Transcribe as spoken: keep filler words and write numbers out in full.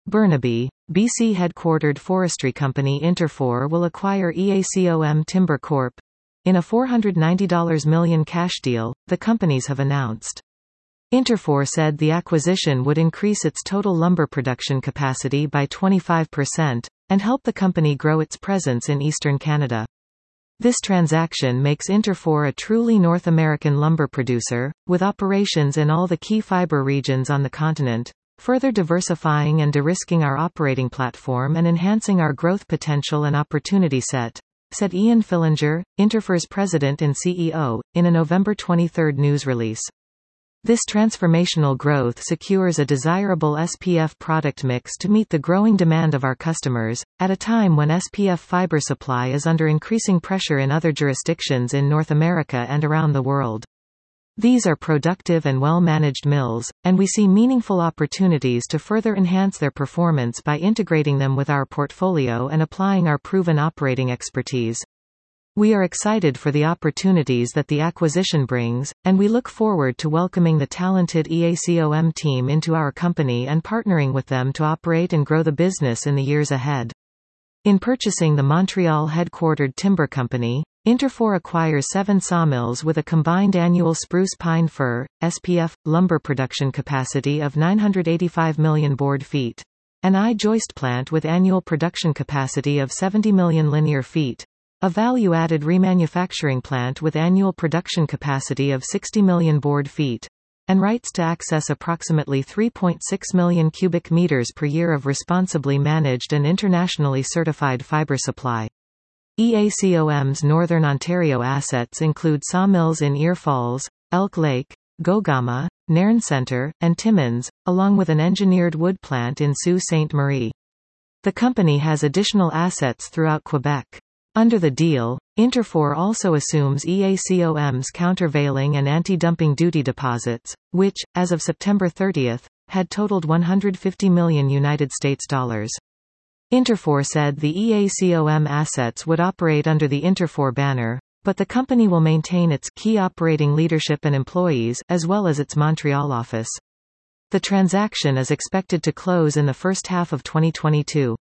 Burnaby, B C-headquartered forestry company Interfor will acquire EACOM Timber Corp in a four hundred ninety million dollars cash deal, the companies have announced. Interfor said the acquisition would increase its total lumber production capacity by twenty-five percent, and help the company grow its presence in eastern Canada. This transaction makes Interfor a truly North American lumber producer, with operations in all the key fiber regions on the continent, further diversifying and de-risking our operating platform and enhancing our growth potential and opportunity set, said Ian Fillinger, Interfor's president and C E O, in a November twenty-third news release. This transformational growth secures a desirable S P F product mix to meet the growing demand of our customers, at a time when S P F fiber supply is under increasing pressure in other jurisdictions in North America and around the world. These are productive and well-managed mills, and we see meaningful opportunities to further enhance their performance by integrating them with our portfolio and applying our proven operating expertise. We are excited for the opportunities that the acquisition brings, and we look forward to welcoming the talented EACOM team into our company and partnering with them to operate and grow the business in the years ahead. In purchasing the Montreal-headquartered timber company, Interfor acquires seven sawmills with a combined annual spruce pine fir, S P F, lumber production capacity of nine hundred eighty-five million board feet. An I-joist plant with annual production capacity of seventy million linear feet. A value-added remanufacturing plant with annual production capacity of sixty million board feet. And rights to access approximately three point six million cubic meters per year of responsibly managed and internationally certified fiber supply. EACOM's Northern Ontario assets include sawmills in Ear Falls, Elk Lake, Gogama, Nairn Centre, and Timmins, along with an engineered wood plant in Sault Ste. Marie. The company has additional assets throughout Quebec. Under the deal, Interfor also assumes EACOM's countervailing and anti-dumping duty deposits, which, as of September thirtieth, had totaled one hundred fifty million United States dollars. Interfor said the EACOM assets would operate under the Interfor banner, but the company will maintain its key operating leadership and employees, as well as its Montreal office. The transaction is expected to close in the first half of twenty twenty-two.